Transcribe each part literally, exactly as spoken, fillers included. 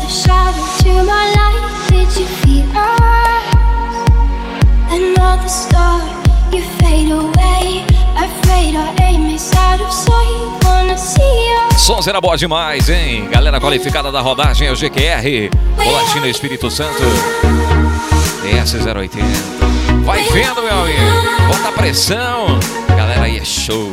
a shadow to my light. Did you feel us? Another star, you fade away. Afraid our aim is out of sight. Wanna see you. Sonzeira boa demais, hein? Galera qualificada da rodagem é o G Q R, Colatina Espírito Santo, D S zero oitenta. Vai vendo, meu amigo. Bota pressão. Galera aí é show.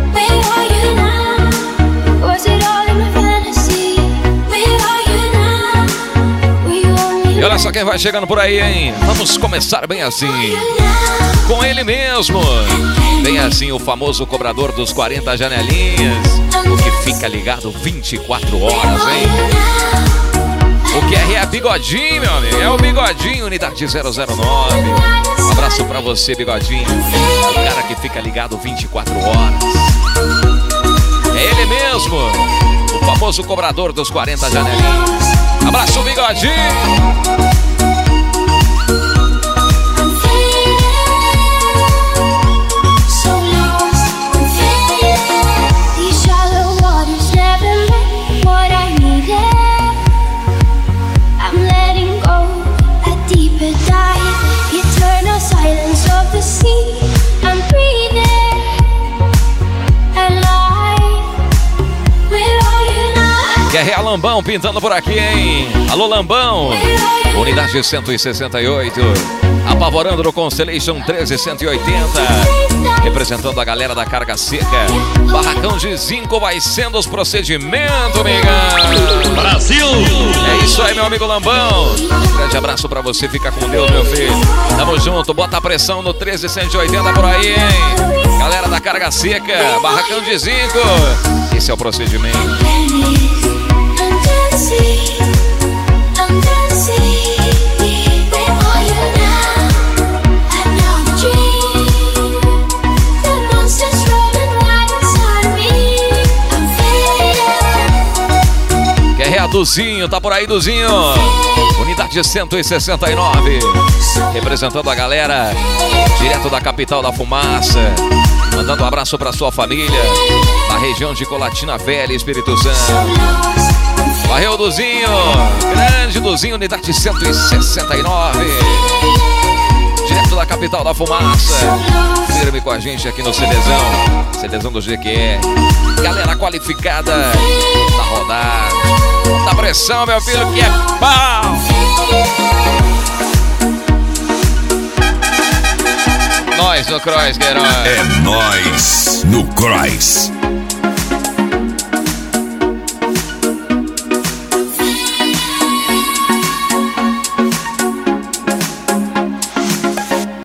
E olha só quem vai chegando por aí, hein? Vamos começar bem assim. Com ele mesmo. Bem assim, o famoso cobrador dos quarenta janelinhas. O que fica ligado vinte e quatro horas, hein? O Q R é Bigodinho, meu amigo. É o Bigodinho, unidade zero zero nove. Um abraço pra você, Bigodinho. O cara que fica ligado vinte e quatro horas. É ele mesmo. O famoso cobrador dos quarenta janelinhas. Abraço, Bigodinho. Q R é Lambão pintando por aqui, hein? Alô, Lambão. Unidade cento e sessenta e oito. Apavorando no Constellation treze cento e oitenta. Representando a galera da carga seca. Barracão de zinco vai sendo os procedimentos, amigão. Brasil! É isso aí, meu amigo Lambão. Um grande abraço pra você, fica com Deus, meu filho. Tamo junto, bota a pressão no treze cento e oitenta por aí, hein? Galera da carga seca, barracão de zinco. Esse é o procedimento. Quer é a Duzinho, tá por aí, Duzinho. Unidade cento e sessenta e nove. Representando a galera direto da capital da fumaça. Mandando um abraço pra sua família na região de Colatina Velha, Espírito Santo. Valeu, Duzinho. Grande Duzinho, unidade cento e sessenta e nove. Direto da capital da fumaça. Firme com a gente aqui no CDzão. CDzão do G Q R. Galera qualificada na rodagem. Bota pressão, meu filho, que é pau. Nós no Cross, Queiroz. É nós no Cross.